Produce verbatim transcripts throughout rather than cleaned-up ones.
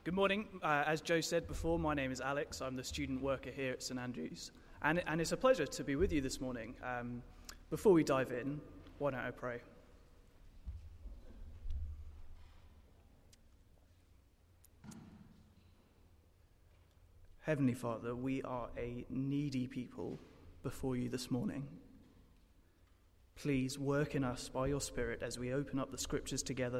Good morning. Uh, as Joe said before, my name is Alex. I'm the student worker here at St Andrews. And, and it's a pleasure to be with you this morning. Um, before we dive in, why don't I pray? Heavenly Father, we are a needy people before you this morning. Please work in us by your Spirit as we open up the Scriptures together.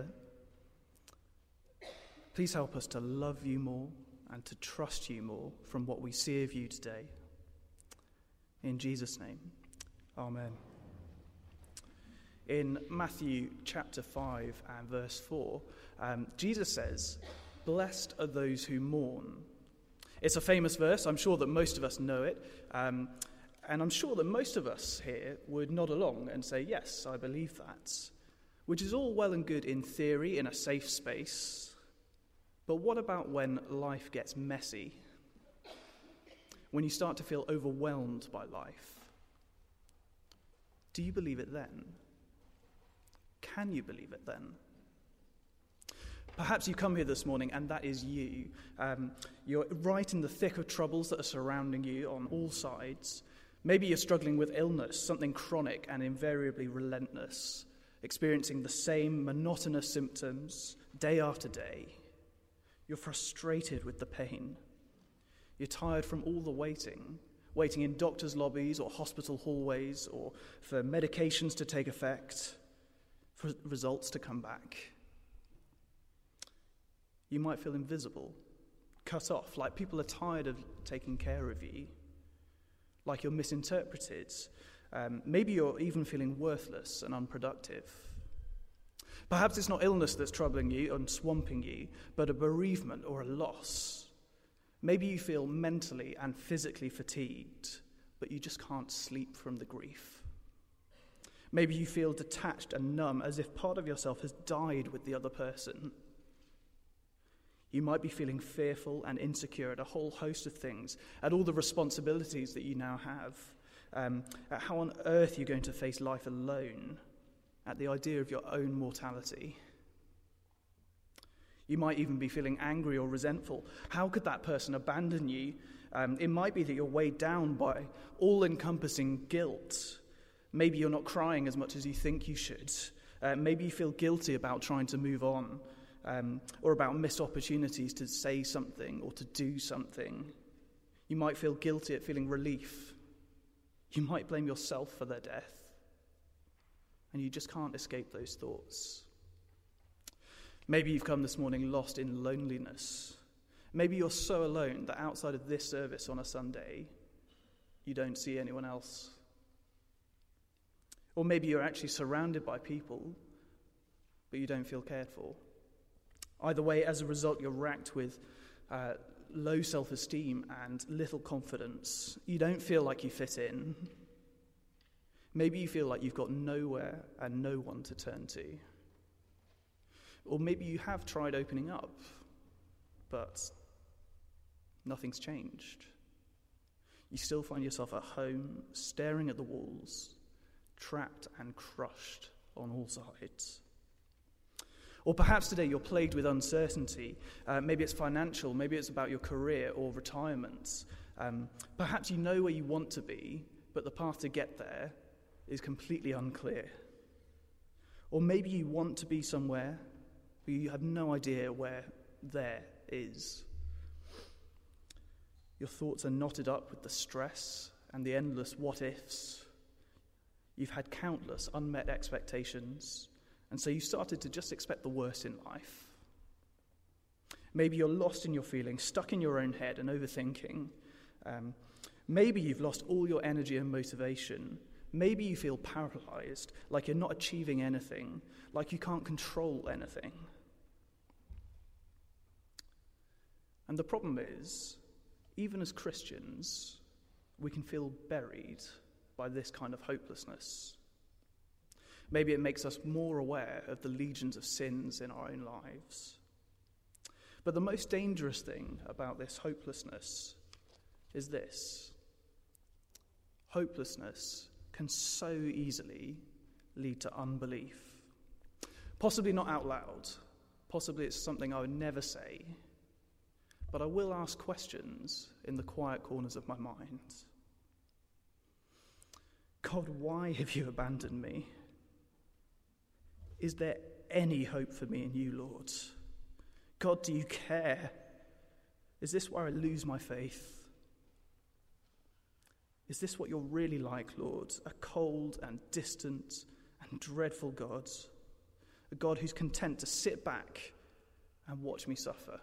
Please help us to love you more and to trust you more from what we see of you today. In Jesus' name, amen. In Matthew chapter five and verse four, um, Jesus says, "Blessed are those who mourn." It's a famous verse. I'm sure that most of us know it. Um, and I'm sure that most of us here would nod along and say, yes, I believe that. Which is all well and good in theory, in a safe space. But what about when life gets messy? When you start to feel overwhelmed by life? Do you believe it then? Can you believe it then? Perhaps you come here this morning and that is you. Um, you're right in the thick of troubles that are surrounding you on all sides. Maybe you're struggling with illness, something chronic and invariably relentless, experiencing the same monotonous symptoms day after day. You're frustrated with the pain. You're tired from all the waiting, waiting in doctors' lobbies or hospital hallways or for medications to take effect, for results to come back. You might feel invisible, cut off, like people are tired of taking care of you, like you're misinterpreted. Um, maybe you're even feeling worthless and unproductive. Perhaps it's not illness that's troubling you and swamping you, but a bereavement or a loss. Maybe you feel mentally and physically fatigued, but you just can't sleep from the grief. Maybe you feel detached and numb, as if part of yourself has died with the other person. You might be feeling fearful and insecure at a whole host of things, at all the responsibilities that you now have, um, at how on earth you're going to face life alone, at the idea of your own mortality. You might even be feeling angry or resentful. How could that person abandon you? Um, it might be that you're weighed down by all-encompassing guilt. Maybe you're not crying as much as you think you should. Uh, maybe you feel guilty about trying to move on, um, or about missed opportunities to say something or to do something. You might feel guilty at feeling relief. You might blame yourself for their death. And you just can't escape those thoughts. Maybe you've come this morning lost in loneliness. Maybe you're so alone that outside of this service on a Sunday, you don't see anyone else. Or maybe you're actually surrounded by people, but you don't feel cared for. Either way, as a result, you're racked with uh, low self-esteem and little confidence. You don't feel like you fit in. Maybe you feel like you've got nowhere and no one to turn to. Or maybe you have tried opening up, but nothing's changed. You still find yourself at home, staring at the walls, trapped and crushed on all sides. Or perhaps today you're plagued with uncertainty. Uh, maybe it's financial, maybe it's about your career or retirement. Um, perhaps you know where you want to be, but the path to get there is completely unclear. Or maybe you want to be somewhere, but you have no idea where there is. Your thoughts are knotted up with the stress and the endless what-ifs. You've had countless unmet expectations, and so you started to just expect the worst in life. Maybe you're lost in your feelings, stuck in your own head and overthinking. Um, maybe you've lost all your energy and motivation. Maybe you feel paralyzed, like you're not achieving anything, like you can't control anything. And the problem is, even as Christians, we can feel buried by this kind of hopelessness. Maybe it makes us more aware of the legions of sins in our own lives. But the most dangerous thing about this hopelessness is this. Hopelessness can so easily lead to unbelief. Possibly not out loud. Possibly it's something I would never say. but I will ask questions in the quiet corners of my mind. God, why have you abandoned me? Is there any hope for me in you, Lord? God, do you care? Is this where I lose my faith? Is this what you're really like, Lord? A cold and distant and dreadful God? A God who's content to sit back and watch me suffer?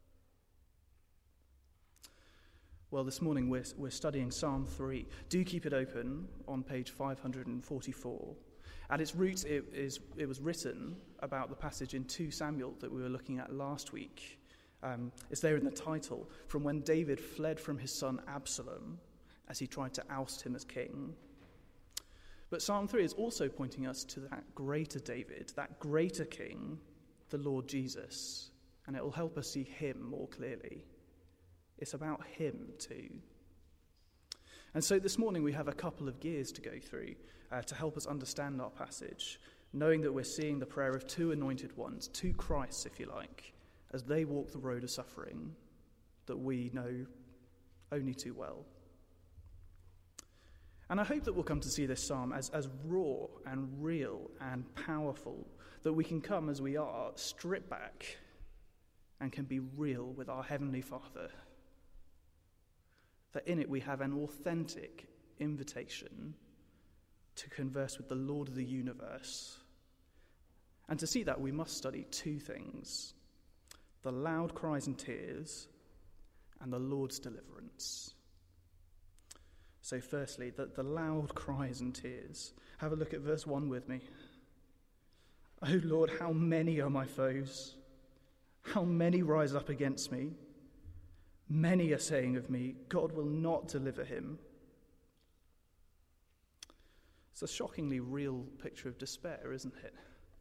Well, this morning we're, we're studying Psalm three. Do keep it open on page five hundred forty-four. At its roots, it, is, it was written about the passage in Second Samuel that we were looking at last week. Um, it's there in the title, from when David fled from his son Absalom as he tried to oust him as king. But Psalm three is also pointing us to that greater David, that greater king, the Lord Jesus, and it will help us see him more clearly. It's about him too. And so this morning we have a couple of gears to go through uh, to help us understand our passage, knowing that we're seeing the prayer of two anointed ones, two Christs, if you like, as they walk the road of suffering that we know only too well. And I hope that we'll come to see this psalm as, as raw and real and powerful, that we can come as we are, strip back, and can be real with our Heavenly Father. That in it we have an authentic invitation to converse with the Lord of the universe. And to see that, we must study two things: the loud cries and tears and the Lord's deliverance. So firstly, the, the loud cries and tears. Have a look at verse one with me. "O Lord, how many are my foes? How many rise up against me? Many are saying of me, God will not deliver him." It's a shockingly real picture of despair, isn't it?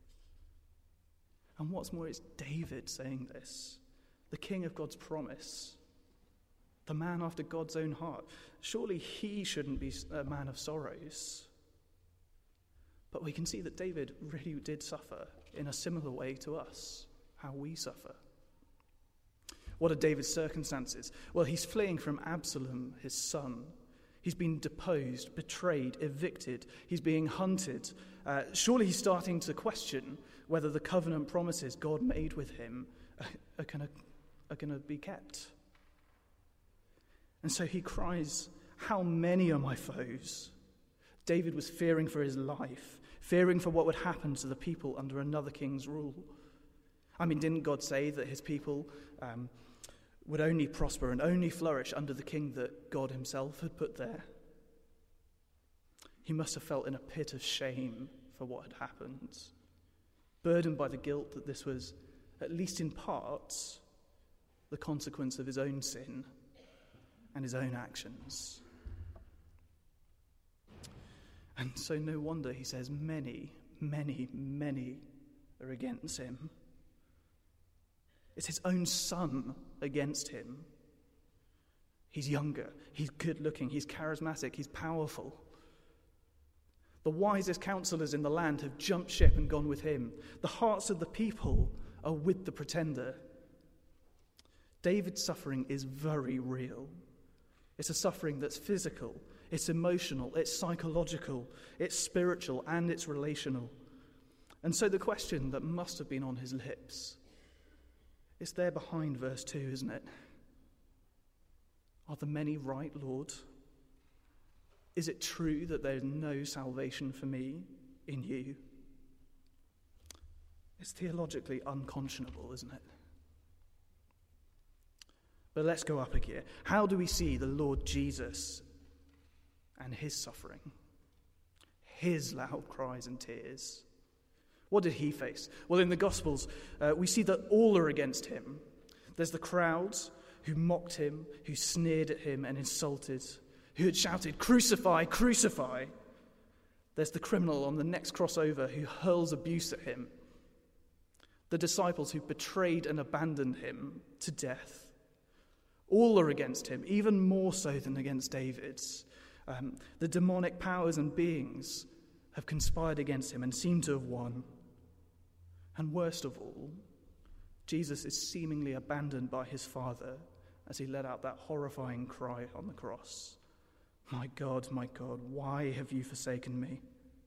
And what's more, it's David saying this, the king of God's promise, the man after God's own heart. Surely he shouldn't be a man of sorrows. But we can see that David really did suffer in a similar way to us, how we suffer. What are David's circumstances? Well, he's fleeing from Absalom, his son. He's been deposed, betrayed, evicted. He's being hunted. Uh, surely he's starting to question whether the covenant promises God made with him are, are going are going to be kept. And so he cries, "How many are my foes?" David was fearing for his life, fearing for what would happen to the people under another king's rule. I mean, didn't God say that his people um, would only prosper and only flourish under the king that God himself had put there? He must have felt in a pit of shame for what had happened, burdened by the guilt that this was, at least in parts, the consequence of his own sin and his own actions. And so no wonder he says many, many, many are against him. It's his own son against him. He's younger, he's good-looking, he's charismatic, he's powerful. The wisest counselors in the land have jumped ship and gone with him. The hearts of the people are with the pretender. David's suffering is very real. It's a suffering that's physical, it's emotional, it's psychological, it's spiritual, and it's relational. And so the question that must have been on his lips, it's there behind verse two, isn't it? Are the many right, Lord? Is it true that there is no salvation for me in you? It's theologically unconscionable, isn't it? But let's go up a gear. How do we see the Lord Jesus and his suffering? His loud cries and tears. What did he face? Well, in the Gospels, uh, we see that all are against him. There's the crowds who mocked him, who sneered at him and insulted, who had shouted, "Crucify, crucify." There's the criminal on the next crossover who hurls abuse at him. The disciples who betrayed and abandoned him to death. All are against him, even more so than against David's. Um, the demonic powers and beings have conspired against him and seem to have won. And worst of all, Jesus is seemingly abandoned by his Father as he let out that horrifying cry on the cross. My God, my God, why have you forsaken me?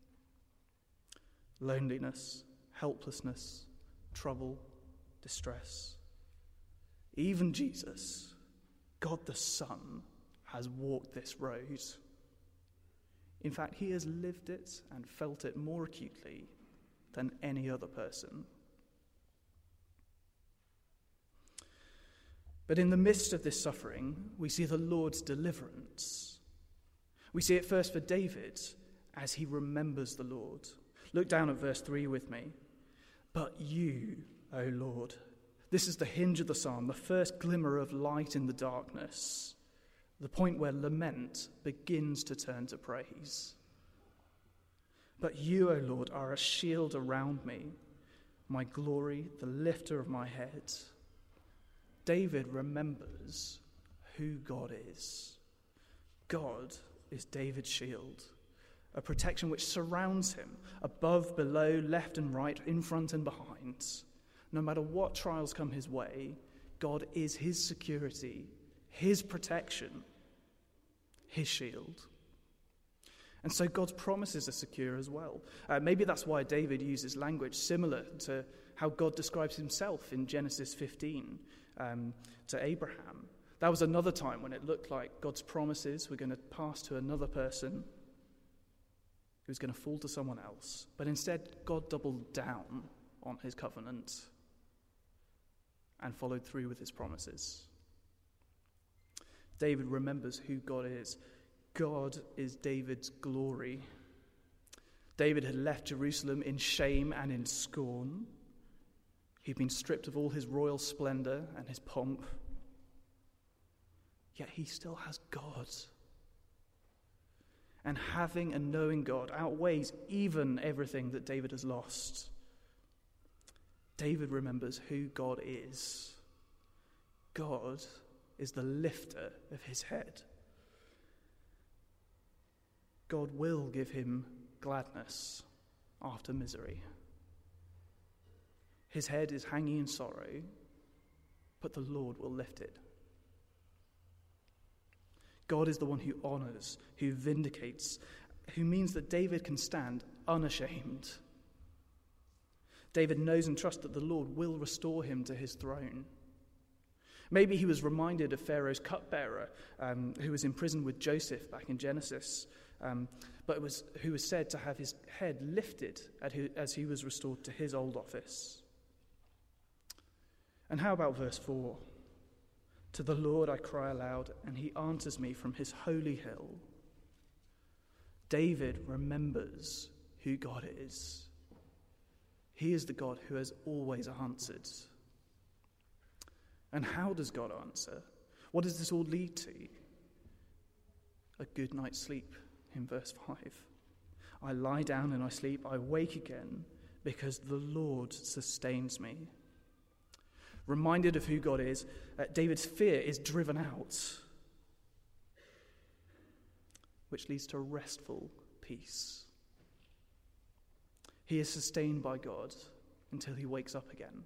Loneliness, helplessness, trouble, distress. Even Jesus, God the Son, has walked this road. In fact, he has lived it and felt it more acutely than any other person. But in the midst of this suffering, we see the Lord's deliverance. We see it first for David as he remembers the Lord. Look down at verse three with me. But you, O Lord, this is the hinge of the psalm, the first glimmer of light in the darkness, the point where lament begins to turn to praise. But you, O Lord, are a shield around me, my glory, the lifter of my head. David remembers who God is. God is David's shield, a protection which surrounds him above, below, left and right, in front and behind. No matter what trials come his way, God is his security, his protection, his shield. And so God's promises are secure as well. Uh, maybe that's why David uses language similar to how God describes himself in Genesis fifteen um, to Abraham. That was another time when it looked like God's promises were going to pass to another person who was going to fall to someone else. But instead, God doubled down on his covenant and followed through with his promises. David remembers who God is. God is David's glory. David had left Jerusalem in shame and in scorn. He'd been stripped of all his royal splendor and his pomp. Yet he still has God. And having and knowing God outweighs even everything that David has lost. David remembers who God is. God is the lifter of his head. God will give him gladness after misery. His head is hanging in sorrow, but the Lord will lift it. God is the one who honors, who vindicates, who means that David can stand unashamed. David knows and trusts that the Lord will restore him to his throne. Maybe he was reminded of Pharaoh's cupbearer, um, who was imprisoned with Joseph back in Genesis, um, but it was who was said to have his head lifted at his, as he was restored to his old office. And how about verse four? To the Lord I cry aloud, and he answers me from his holy hill. David remembers who God is. He is the God who has always answered. And how does God answer? What does this all lead to? A good night's sleep in verse five. I lie down and I sleep, I wake again, because the Lord sustains me. Reminded of who God is, uh, David's fear is driven out, which leads to restful peace. He is sustained by God until he wakes up again.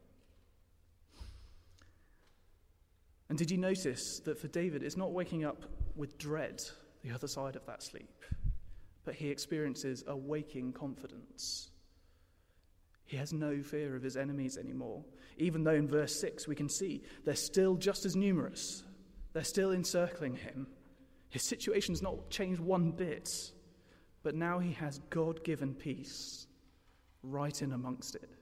And did you notice that for David, it's not waking up with dread, the other side of that sleep, but he experiences a waking confidence. He has no fear of his enemies anymore, even though in verse six we can see they're still just as numerous. They're still encircling him. His situation's not changed one bit, but now he has God-given peace right in amongst it.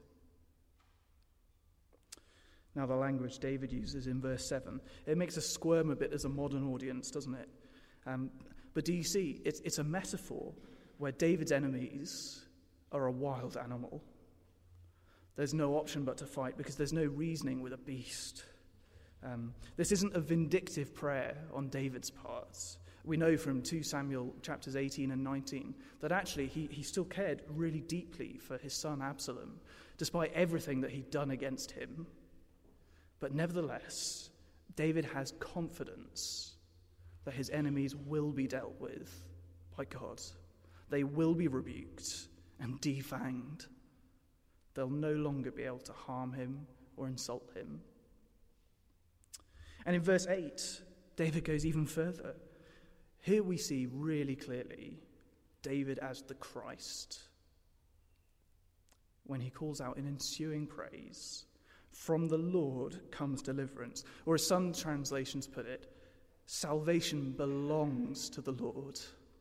Now the language David uses in verse seven, it makes us squirm a bit as a modern audience, doesn't it? Um, but do you see, it's, it's a metaphor where David's enemies are a wild animal. There's no option but to fight because there's no reasoning with a beast. Um, this isn't a vindictive prayer on David's part. We know from two Samuel chapters eighteen and nineteen that actually he, he still cared really deeply for his son Absalom, despite everything that he'd done against him. But nevertheless, David has confidence that his enemies will be dealt with by God. They will be rebuked and defanged. They'll no longer be able to harm him or insult him. And in verse eight, David goes even further. Here we see really clearly David as the Christ when he calls out in ensuing praise, "From the Lord comes deliverance," or as some translations put it, "Salvation belongs to the Lord.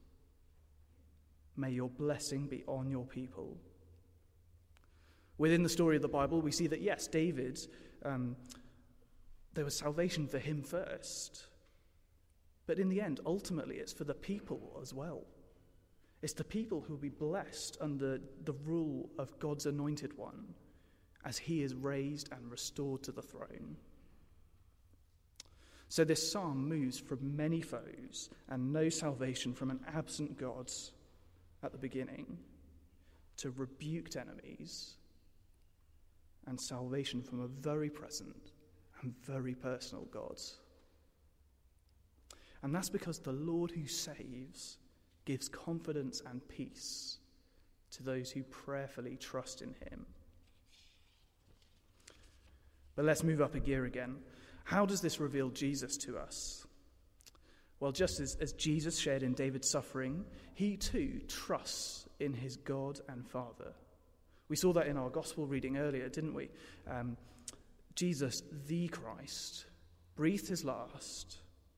May your blessing be on your people." Within the story of the Bible, we see that, yes, David, um, there was salvation for him first. But in the end, ultimately, it's for the people as well. It's the people who will be blessed under the rule of God's anointed one as he is raised and restored to the throne. So this psalm moves from many foes and no salvation from an absent God at the beginning to rebuked enemies and salvation from a very present and very personal God. And that's because the Lord who saves gives confidence and peace to those who prayerfully trust in him. But let's move up a gear again. How does this reveal Jesus to us? Well, just as, as Jesus shared in David's suffering, he too trusts in his God and Father. We saw that in our gospel reading earlier, didn't we? Um, Jesus, the Christ, breathed his last.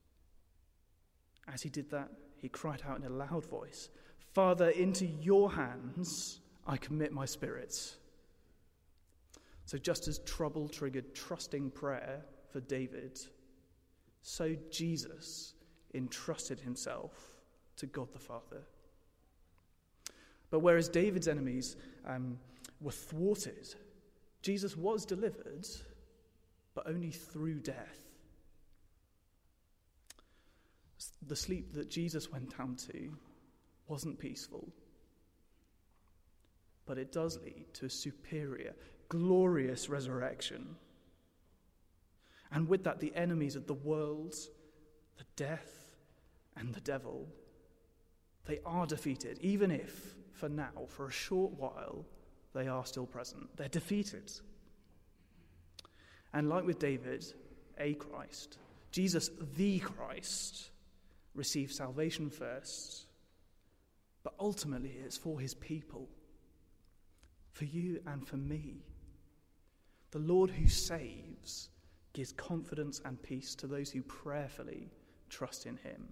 As he did that, he cried out in a loud voice, "Father, into your hands I commit my spirit." So just as trouble triggered trusting prayer for David, so Jesus entrusted himself to God the Father. But whereas David's enemies um, were thwarted, Jesus was delivered, but only through death. The sleep that Jesus went down to wasn't peaceful, but it does lead to a superior, glorious resurrection. And with that, the enemies of the world, the death, and the devil, they are defeated, even if, for now, for a short while, they are still present. They're defeated. And like with David, a Christ, Jesus, the Christ, receive salvation first, but ultimately it's for his people, for you and for me. The Lord who saves gives confidence and peace to those who prayerfully trust in him.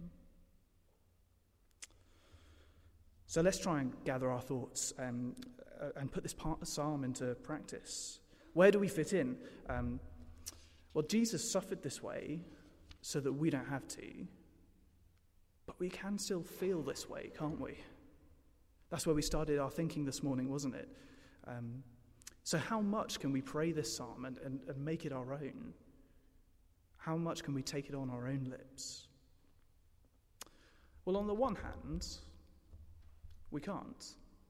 So let's try and gather our thoughts um, uh, and put this part of the psalm into practice. Where do we fit in? Um, well, Jesus suffered this way so that we don't have to. But we can still feel this way, can't we? That's where we started our thinking this morning, wasn't it? Um, so how much can we pray this psalm and, and, and make it our own? How much can we take it on our own lips? Well, on the one hand, we can't.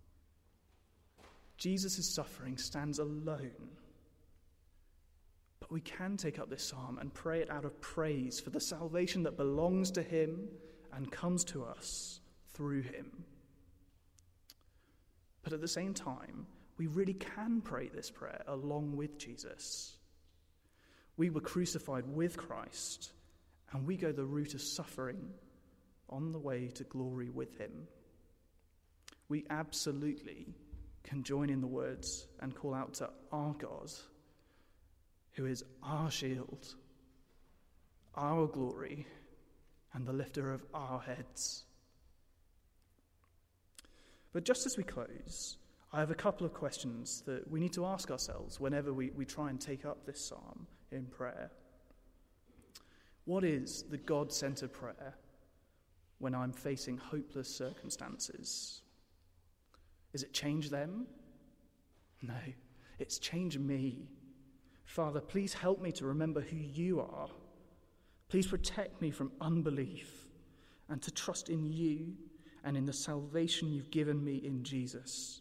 Jesus' suffering stands alone. But we can take up this psalm and pray it out of praise for the salvation that belongs to him and comes to us through him. But at the same time, we really can pray this prayer along with Jesus. We were crucified with Christ, and we go the route of suffering on the way to glory with him. We absolutely can join in the words and call out to our God, who is our shield, our glory, and the lifter of our heads. But just as we close, I have a couple of questions that we need to ask ourselves whenever we, we try and take up this psalm in prayer. What is the God-centered prayer when I'm facing hopeless circumstances? Is it change them? No, it's change me. Father, please help me to remember who you are. Please protect me from unbelief and to trust in you and in the salvation you've given me in Jesus.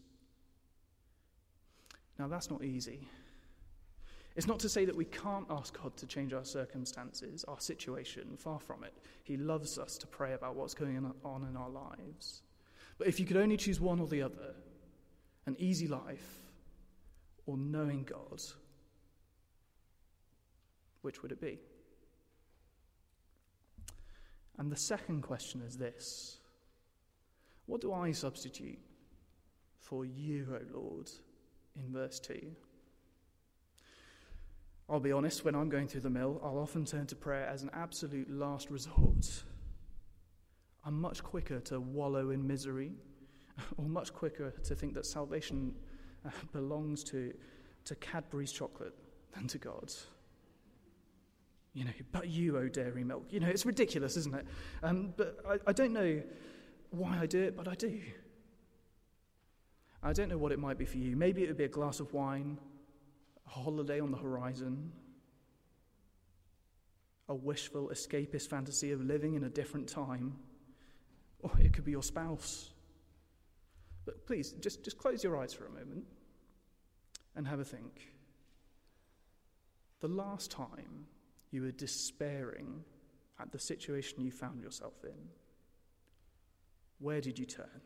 Now, that's not easy. It's not to say that we can't ask God to change our circumstances, our situation. Far from it. He loves us to pray about what's going on in our lives. But if you could only choose one or the other, an easy life or knowing God, which would it be? And the second question is this: what do I substitute for you, O Lord, in verse two? I'll be honest, when I'm going through the mill, I'll often turn to prayer as an absolute last resort. I'm much quicker to wallow in misery, or much quicker to think that salvation uh, belongs to, to Cadbury's chocolate than to God. You know, but you, oh dairy milk. You know, it's ridiculous, isn't it? Um, but I, I don't know why I do it, but I do. I don't know what it might be for you. Maybe it would be a glass of wine, a holiday on the horizon, a wishful, escapist fantasy of living in a different time, or it could be your spouse. But please, just, just close your eyes for a moment and have a think. The last time you were despairing at the situation you found yourself in, where did you turn?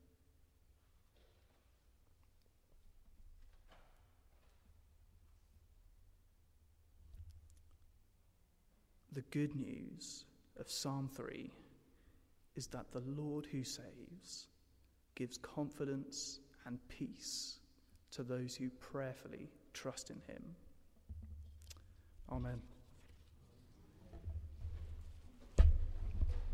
The good news of Psalm three is that the Lord who saves gives confidence and peace to those who prayerfully trust in him. Amen.